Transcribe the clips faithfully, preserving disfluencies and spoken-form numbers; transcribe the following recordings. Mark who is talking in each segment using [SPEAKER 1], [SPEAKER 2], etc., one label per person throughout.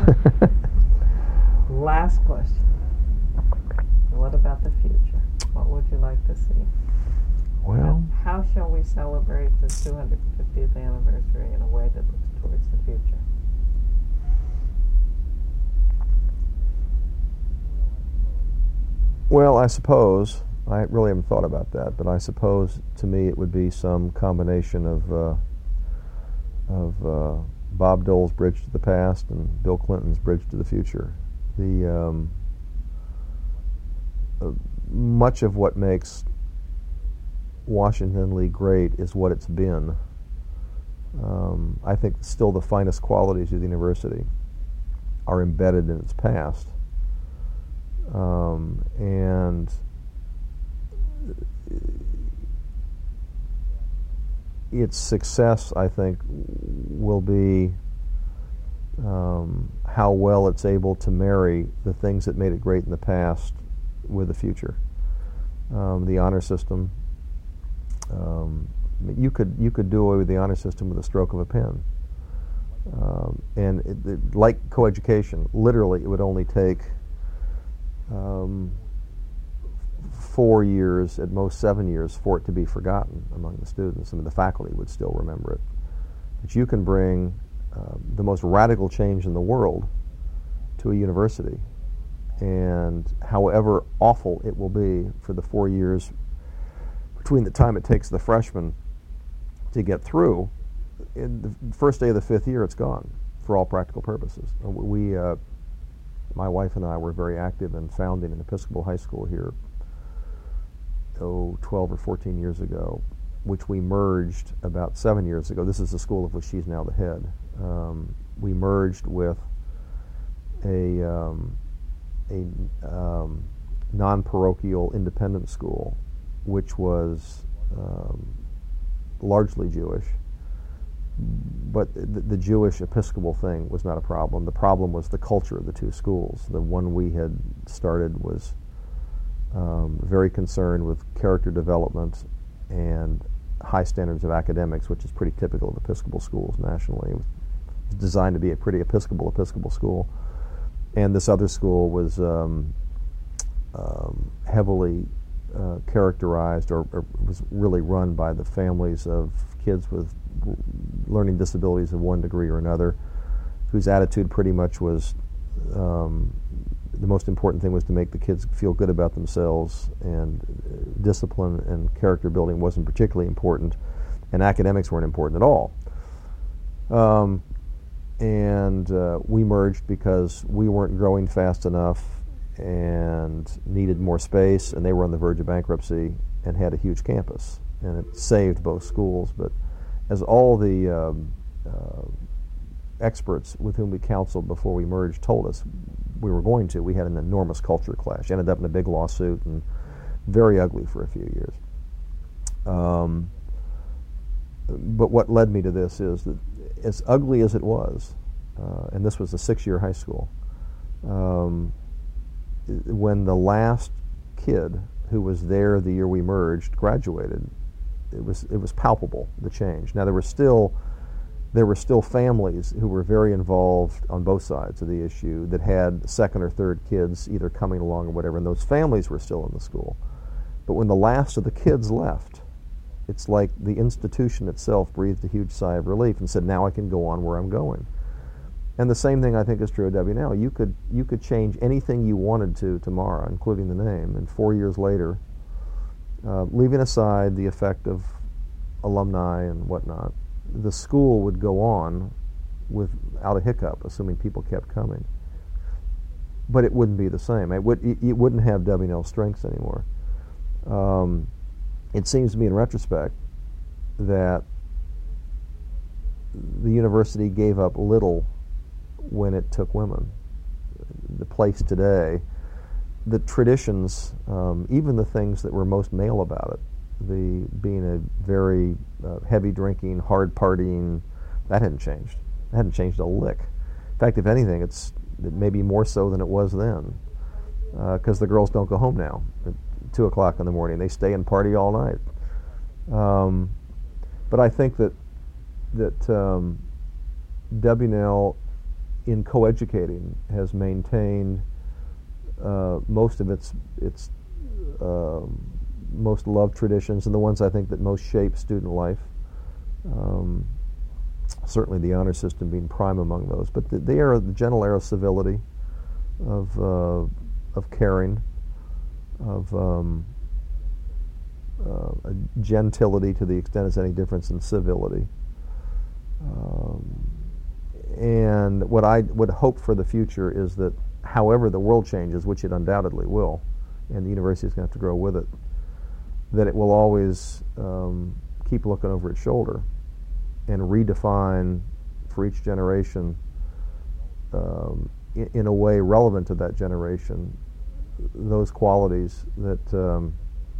[SPEAKER 1] Last question. What about the future? What would you like to see?
[SPEAKER 2] Well,
[SPEAKER 1] how, how shall we celebrate the two hundred fiftieth anniversary in a way that looks towards the future?
[SPEAKER 2] well, I suppose, I really haven't thought about that, but I suppose to me it would be some combination of uh, of uh, Bob Dole's Bridge to the Past and Bill Clinton's Bridge to the Future. The um, uh, much of what makes Washington Lee great is what it's been. Um, I think still the finest qualities of the university are embedded in its past. Um, and its success, I think, will be um, how well it's able to marry the things that made it great in the past with the future. Um, the honor system. Um, you could you could do away with the honor system with a stroke of a pen. Um, and it, it, like coeducation, literally, it would only take um, four years, at most seven years, for it to be forgotten among the students. I mean, the faculty would still remember it. But you can bring uh, the most radical change in the world to a university, and however awful it will be for the four years between the time it takes the freshmen to get through, in the first day of the fifth year, it's gone for all practical purposes. We, uh, my wife and I were very active in founding an Episcopal high school here, oh, twelve or fourteen years ago, which we merged about seven years ago. This is the school of which she's now the head. Um, we merged with a, um, a um, non-parochial independent school, which was um, largely Jewish, but the, the Jewish Episcopal thing was not a problem. The problem was the culture of the two schools. The one we had started was um, very concerned with character development and high standards of academics, which is pretty typical of Episcopal schools nationally. It was designed to be a pretty Episcopal Episcopal school. And this other school was um, um, heavily uh, characterized, or, or was really run by the families of kids with learning disabilities of one degree or another, whose attitude pretty much was um, the most important thing was to make the kids feel good about themselves, and uh, discipline and character building wasn't particularly important, and academics weren't important at all. Um, and uh, we merged because we weren't growing fast enough and needed more space, and they were on the verge of bankruptcy and had a huge campus, and it saved both schools. But as all the um, uh, experts with whom we counseled before we merged told us we were going to, we had an enormous culture clash. Ended up in a big lawsuit and very ugly for a few years. Um, but what led me to this is that as ugly as it was, uh, and this was a six-year high school, um, when the last kid who was there the year we merged graduated, it was it was palpable, the change. Now there were still there were still families who were very involved on both sides of the issue that had second or third kids either coming along or whatever, and those families were still in the school. But when the last of the kids left, it's like the institution itself breathed a huge sigh of relief and said, now I can go on where I'm going. And the same thing I think is true of W and L. You could you could change anything you wanted to tomorrow, including the name, and four years later, uh, leaving aside the effect of alumni and whatnot, the school would go on without a hiccup, assuming people kept coming. But it wouldn't be the same. It, would, it, it wouldn't have W and L strengths anymore. Um, it seems to me in retrospect that the university gave up little when it took women. The place today, the traditions, um, even the things that were most male about it, the being a very uh, heavy drinking, hard partying, that hadn't changed. It hadn't changed a lick. In fact, if anything, it's it maybe more so than it was then, because uh, the girls don't go home now at two o'clock in the morning. They stay and party all night. Um, but I think that that um, W and L in coeducating, has maintained uh, most of its its um most loved traditions, and the ones I think that most shape student life. Um, certainly the honor system being prime among those, but the, the era, the gentle era of civility, of uh, of caring, of um, uh, a gentility to the extent there's any difference in civility. Um, and what I would hope for the future is that, however the world changes, which it undoubtedly will, and the university is going to have to grow with it, that it will always um, keep looking over its shoulder and redefine for each generation, um, in, in a way relevant to that generation, those qualities that um,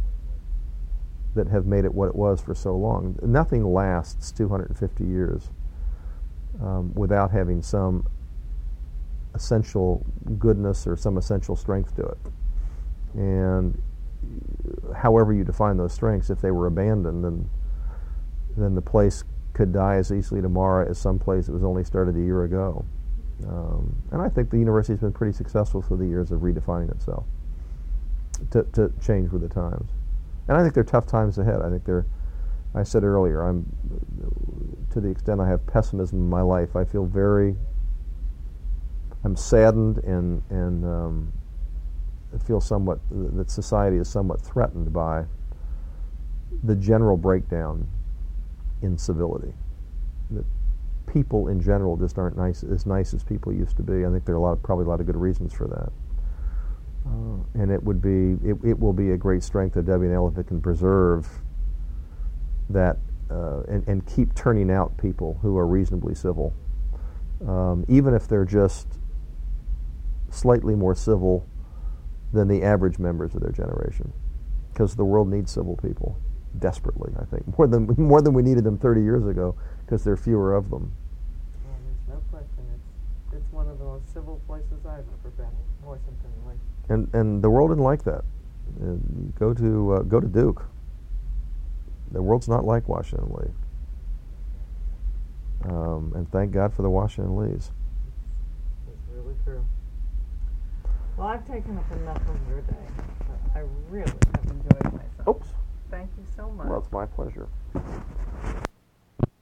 [SPEAKER 2] that have made it what it was for so long. Nothing lasts two hundred fifty years um, without having some essential goodness or some essential strength to it. And however you define those strengths, if they were abandoned, then then the place could die as easily tomorrow as some place that was only started a year ago. Um, and I think the university's been pretty successful through the years of redefining itself to, to change with the times. And I think there are tough times ahead. I think there, I said earlier, I'm, to the extent I have pessimism in my life, I feel very, I'm saddened and, and um, I feel somewhat, that society is somewhat threatened by the general breakdown in civility. That people in general just aren't nice, as nice as people used to be. I think there are a lot of, probably a lot of good reasons for that. Uh, and it would be, it, it will be a great strength of W and L if it can preserve that uh, and, and keep turning out people who are reasonably civil, um, even if they're just slightly more civil than the average members of their generation, because the world needs civil people desperately. I think more than more than we needed them thirty years ago, because there are fewer of them.
[SPEAKER 1] Well, there's no question. It's it's one of the most civil places I've ever been. Washington Lee.
[SPEAKER 2] And and the world didn't like that. Uh, go to uh, go to Duke. The world's not like Washington Lee. Um, and thank God for the Washington Lees.
[SPEAKER 1] It's really true. Well, I've taken up enough of your day. I really have enjoyed myself.
[SPEAKER 2] Oops.
[SPEAKER 1] Thank you so much.
[SPEAKER 2] Well, it's my pleasure.